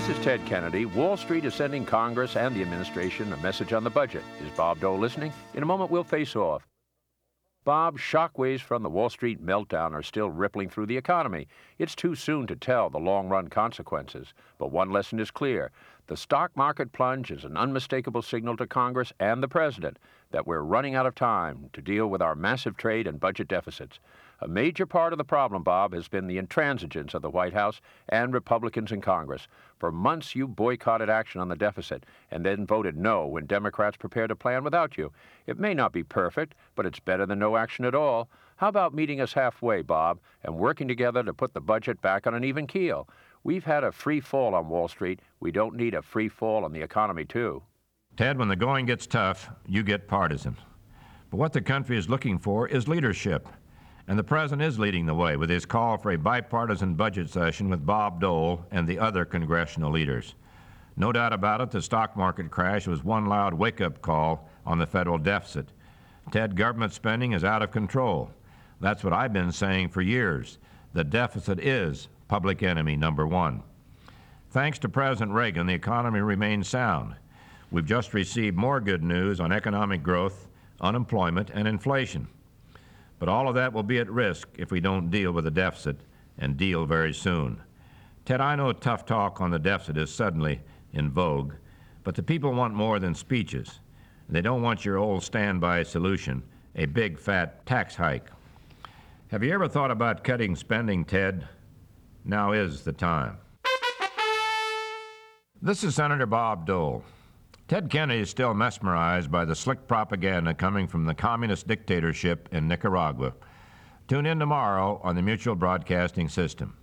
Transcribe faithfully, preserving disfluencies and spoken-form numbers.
This is Ted Kennedy. Wall Street is sending Congress and the administration a message on the budget. Is Bob Dole listening? In a moment, we'll face off. Bob, shockwaves from the Wall Street meltdown are still rippling through the economy. It's too soon to tell the long-run consequences. But one lesson is clear. The stock market plunge is an unmistakable signal to Congress and the President that we're running out of time to deal with our massive trade and budget deficits. A major part of the problem, Bob, has been the intransigence of the White House and Republicans in Congress. For months, you boycotted action on the deficit and then voted no when Democrats prepared a plan without you. It may not be perfect, but it's better than no action at all. How about meeting us halfway, Bob, and working together to put the budget back on an even keel? We've had a free fall on Wall Street. We don't need a free fall on the economy, too. Ted, when the going gets tough, you get partisan. But what the country is looking for is leadership. And the President is leading the way with his call for a bipartisan budget session with Bob Dole and the other congressional leaders. No doubt about it, the stock market crash was one loud wake-up call on the federal deficit. Ted, government spending is out of control. That's what I've been saying for years. The deficit is public enemy number one. Thanks to President Reagan, the economy remains sound. We've just received more good news on economic growth, unemployment, and inflation. But all of that will be at risk if we don't deal with the deficit, and deal very soon. Ted, I know tough talk on the deficit is suddenly in vogue, but the people want more than speeches. They don't want your old standby solution, a big fat tax hike. Have you ever thought about cutting spending, Ted? Now is the time. This is Senator Bob Dole. Ted Kennedy is still mesmerized by the slick propaganda coming from the communist dictatorship in Nicaragua. Tune in tomorrow on the Mutual Broadcasting System.